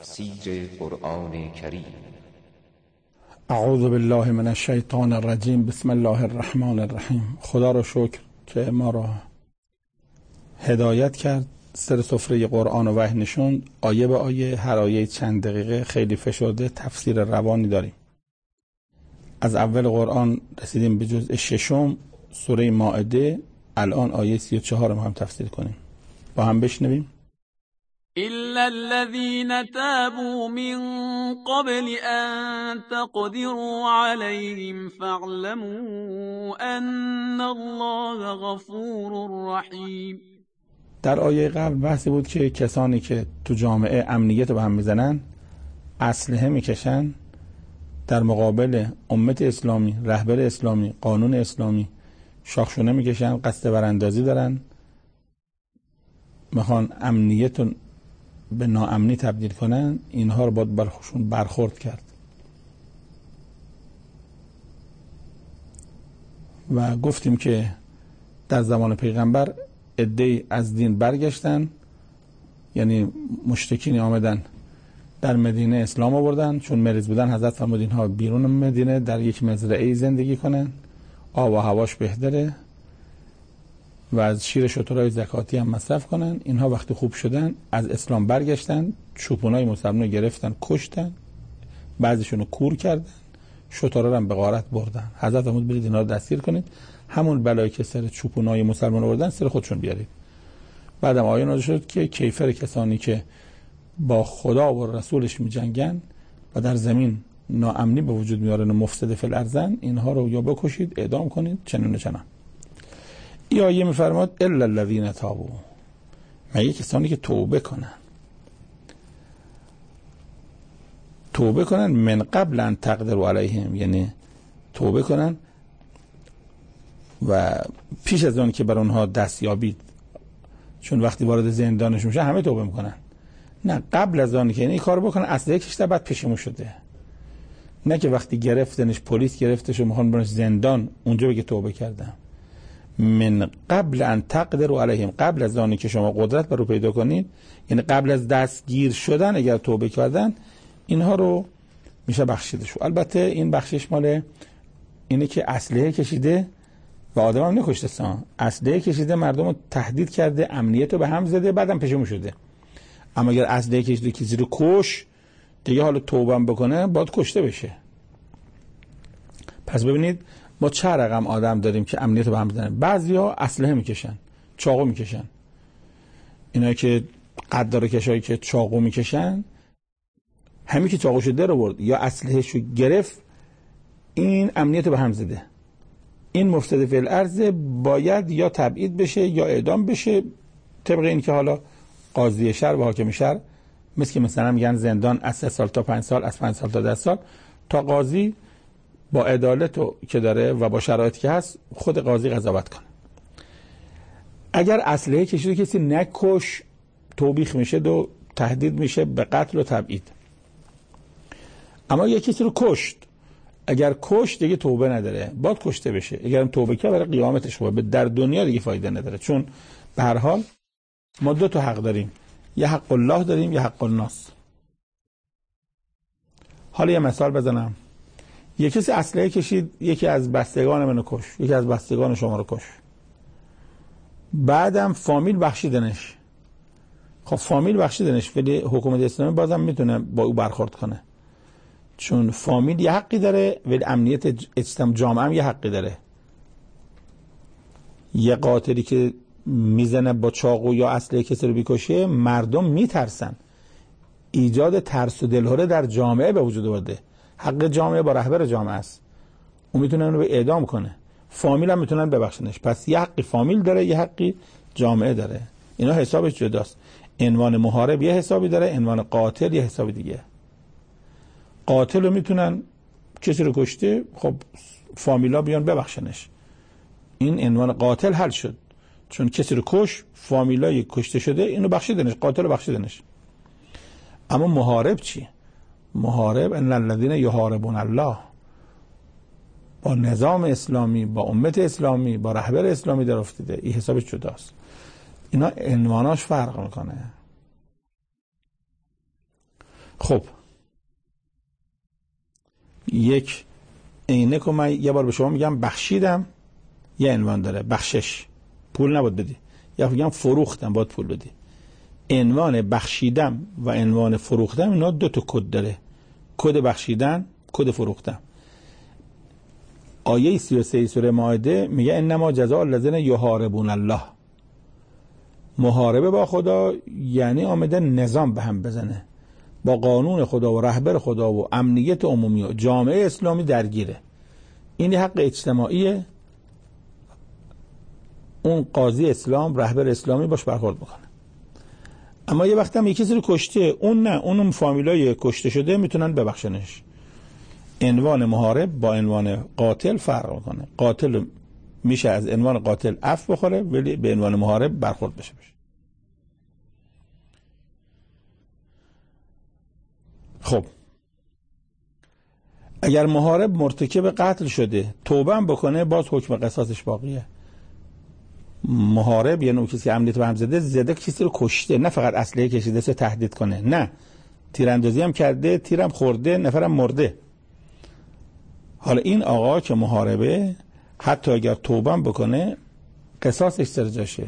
تفسیر قرآن کریم. اعوذ بالله من الشیطان الرجیم. بسم الله الرحمن الرحیم. خدا را شکر که ما را هدایت کرد، سر سفره قرآن و وحی نشوند. آیه به آیه، هر آیه چند دقیقه، خیلی فشرده تفسیر روانی داریم. از اول قرآن رسیدیم به جزء ششم، سوره مائده. الان آیه 34 ما هم تفسیر کنیم، با هم بشنویم. إلا الذين تابوا من قبل أن تقدروا عليهم فاعلموا أن الله غفور رحيم. در آیه قبل بحثی بود که کسانی که تو جامعه امنیت رو به هم میزنن، اسلحه میکشن، در مقابل امت اسلامی، رهبر اسلامی، قانون اسلامی شاخشونه میکشن، قصد براندازی دارن، میخوان امنیت رو به ناامنی تبدیل کنن. اینها رو باید برشون برخورد کرد و گفتیم که در زمان پیغمبر عده‌ای از دین برگشتن، یعنی مشرکین آمدن در مدینه اسلام آوردن. چون مریض بودن حضرت فرمود اینها بیرون مدینه در یک مزرعه زندگی کنن، آب و هواش بهتره و از شیر شترهای زکاتی هم مصرف کنن. اینها وقتی خوب شدن از اسلام برگشتن، چوپونای مسلمان گرفتن، کشتن، بعضیشون رو کور کردن، شترها رو هم به غارت بردن. حضرت فرمود برید اینا رو دستگیر کنید، همون بلایی که سر چوپونای مسلمان آوردن سر خودشون بیارید. بعدم آیه نازل شد که کیفر کسانی که با خدا و رسولش می‌جنگن و در زمین ناامنی به وجود میارن و مفسد فی الارض، اینها رو یا بکشید، اعدام کنید، چنین و چنان. این آیه میفرماد الا الذین تابوا، مگه کسانی که توبه کنن من قبل ان تقدروا علیهم، یعنی توبه کنن و پیش از اون که بر اونها دست یابید. چون وقتی وارد زندانش میشه همه توبه میکنن، نه قبل از اون که این کار بکنن اسلحه کشیده بعد پشیمون شده، نه که وقتی گرفتنش، پلیس گرفتش و میخوان برنش زندان اونجا بگه توبه کردم. من قبل ان تقدروا علیهم، قبل از آنی که شما قدرت بر رو پیدا کنید، یعنی قبل از دستگیر شدن اگر توبه کردن، اینها رو میشه بخشیده شو. البته این بخشش مال اینه که اسلحه کشیده و آدم هم نکشته، اسلحه کشیده، مردم رو تهدید کرده، امنیت رو به هم زده، بعدم پشیمون شده. اما اگر اسلحه کشیده کسی رو کش، دیگه حالا توبه هم بکنه باید کشته بشه. پس ببینید ما چه رقم آدم داریم که امنیت رو به هم زدن. بعضیا اسلحه میکشن، چاقو میکشن. اینا که قدار کشایی که چاقو میکشن، همین که چاقوشو در آورد یا اسلحه‌شو گرفت، این امنیت رو به هم زده. این مفسد فی الارض باید یا تبعید بشه یا اعدام بشه، طبق این که حالا قاضی شهر و حاکم شهر، مثل که مثلا میگن زندان از 3 سال تا 5 سال، از 5 سال تا 10 سال، تا قاضی با عدالت که داره و با شرایطی که هست خود قاضی قضاوت کنه. اگر اسلحه کشیده کسی نکش، توبیخ میشه و تهدید میشه به قتل و تبعید. اما یک کسی رو کشت، اگر کشت دیگه توبه نداره، باید کشته بشه. اگرم توبه کرد برای قیامتش خوبه، در دنیا دیگه فایده نداره. چون به هر حال ما 2 تا حق داریم، یه حق الله داریم، یه حق الناس. حالا یه مثال بزنم. یک کسی اسلحه کشید، یکی از بستگان منو کش، یکی از بستگان شما رو کش، بعدم فامیل بخشیدنش. خب فامیل بخشیدنش، ولی حکومت اسلامی بازم میتونه با او برخورد کنه، چون فامیل یه حقی داره ولی امنیت اجتماع جامعه هم یه حقی داره. یه قاتلی که میزنه با چاقو یا اسلحه کسی رو بکشه، مردم میترسن، ایجاد ترس و دلهره در جامعه به وجود آورده. حق جامعه با رهبر جامعه است، اون میتونه اونو به اعدام کنه، فامیل هم میتونن ببخشنش. پس یه حقی فامیل داره، یه حقی جامعه داره. اینا حسابش جداست. عنوان محارب یه حسابی داره، عنوان قاتل یه حسابی دیگه. قاتل رو میتونن، کسی رو کشته، خب فامیلا بیان ببخشنش، این عنوان قاتل حل شد. چون کسی رو کش، فامیلای کشته شده اینو بخشیدنش، قاتل رو بخشیدنش. اما محارب چی؟ محارب ان الذين يحاربون الله، با نظام اسلامی، با امت اسلامی، با رهبر اسلامی در افتاده. این حسابش جداست. اینا عنواناش فرق میکنه. خب یک عینک رو من یه بار به شما میگم بخشیدم، یه عنوان داره بخشش، پول نباید بدی، یا میگم فروختم باید پول بدی. عنوان بخشیدم و عنوان فروختم اینا 2 تا کد داره، کد بخشیدن، کد فروختم. آیه 33 سوره مائده میگه انما جزاء الذین یحاربون الله. محاربه با خدا یعنی آمده نظام به هم بزنه، با قانون خدا و رهبر خدا و امنیت عمومی و جامعه اسلامی درگیره. این حق اجتماعیه، اون قاضی اسلام رهبر اسلامی باش برخورد میکنه. اما یه وقت هم یه کسی رو کشته، اون نه، اون فامیلای کشته شده میتونن ببخشنش. عنوان محارب با عنوان قاتل فرق میکنه. قاتل میشه از عنوان قاتل عفو بخوره ولی به عنوان محارب برخورد بشه. خب اگر محارب مرتکب قتل شده توبه هم بکنه باز حکم قصاصش باقیه. محارب یعنی اون کسی که امنیت به هم زده کسی رو کشته، نه فقط اسلحه کشیده سه تهدید کنه، نه تیراندازی هم کرده، تیرم خورده، نفرم مرده. حالا این آقا که محاربه حتی اگر توبه هم بکنه قصاصش سر جاشه.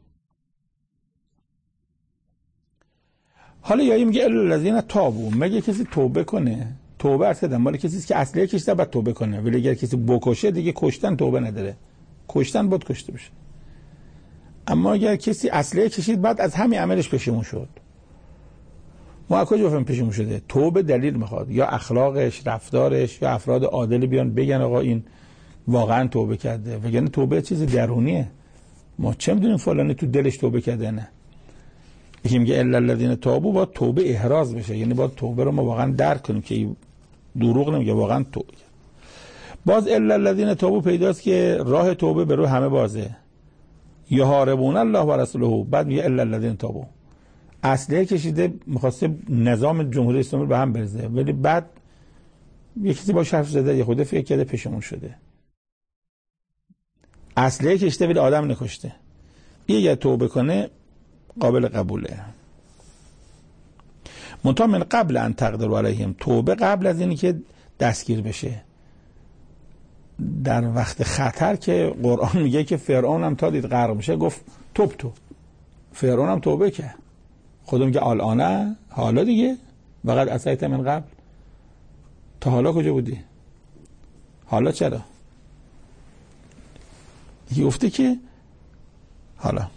حالا یا میگه الا الذین تابوا، مگه کسی توبه کنه؟ توبه اصلا مال کسی که اسلحه کشیده بعد توبه کنه، ولی اگر کسی بکشه دیگه کشتن توبه نداره، کشتن باید کشته بشه. اما اگر کسی اسلحه کشید بعد از همین عملش پشیمون شد، ما از کجا بفهمیم پشیمون شده؟ توبه دلیل میخواد، یا اخلاقش، رفتارش، یا افراد عادل بیان بگن آقا این واقعا توبه کرده، وگرنه توبه چیز درونیه. ما چه میدونیم فلانی تو دلش توبه کرده نه. یکی میگه الا الذین تابوا، باید توبه احراز بشه، یعنی باید توبه رو ما واقعا درک کنیم که دروغ نمیگه، واقعا توبه. باز الا الذین تابوا پیداست که راه توبه به رو همه بازه. یحاربون الله و رسوله، بعد میگه الا الذین تابوا. اسلحه کشیده میخواسته نظام جمهوری اسلامی به هم بریزه، ولی بعد یه کسی با حرف زده، یه خود فکر کرده پشیمون شده. اسلحه کشیده ولی آدم نکشته، یه توبه کنه قابل قبوله. منتها من قبل ان تقدروا علیهم، توبه قبل از اینی که دستگیر بشه. در وقت خطر که قرآن میگه که فرعون هم تا دید غرق میشه گفت تو فرعون هم توبه کرد. خدا میگه الان، حالا دیگه، وقد عصیت من قبل، تا حالا کجا بودی؟ حالا چرا؟ گفته که حالا.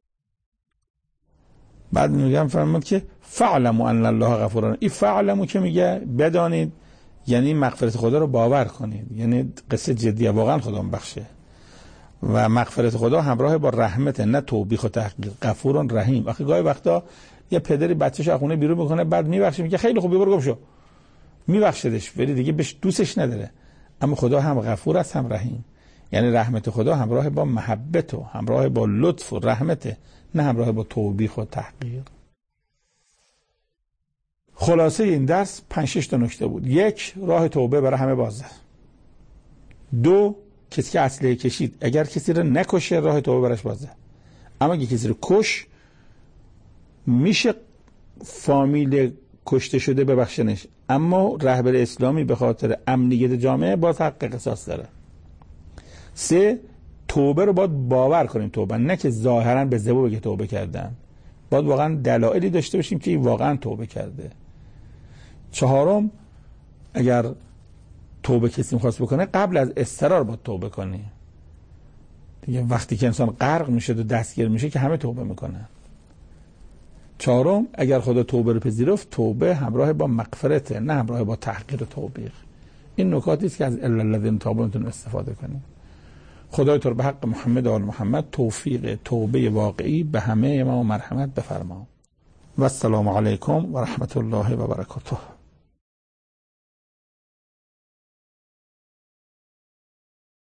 بعد میگم فرمود که فعلموا ان الله غفور. این فعلموا که میگه بدانید، یعنی مغفرت خدا رو باور کنید، یعنی قصه جدیه، واقعا خدا میبخشه و مغفرت خدا همراه با رحمت، نه توبیخ و تحقیر. غفور رحیم. آخه گاهی وقتا یه پدری بچه‌شو از خونه بیرون میکنه بعد میبخشه، میگه خیلی خوب برو گم شو، میبخشدش ولی دیگه بهش دوستش نداره. اما خدا هم غفور است هم رحیم، یعنی رحمت خدا همراه با محبت و همراه با لطف و رحمت، نه همراه با توبیخ و تحقیر. خلاصه این درس 5-6 تا نکته بود. 1. راه توبه برای همه بازه. 2. کسی که اسلحه کشید اگر کسی رو نکشه راه توبه براش بازه. اما اگه کسی رو کش میشه فامیل کشته شده ببخشنش، اما رهبر اسلامی به خاطر امنیت جامعه باز حق قصاص داره. 3. توبه رو باید باور کنیم، توبه نه که ظاهرا به زبون بگه توبه کردن، باید واقعا دلایلی داشته باشیم که واقعا توبه کرده. 4. اگر توبه کسی می‌خواست بکنه قبل از اضطرار باید توبه کنی. دیگه وقتی که انسان غرق میشه و دستگیر میشه که همه توبه میکنن. 4. اگر خدا توبه رو پذیرفت، توبه همراه با مغفرت، نه همراه با تحقیر و توبیخ. این نکاتی است که از الا الذین تابوا میتونیم استفاده کنیم. خدای تو به حق محمد و آل محمد توفیق توبه واقعی به همه ما و مرحمت بفرما. و السلام علیکم و رحمت الله و برکاته.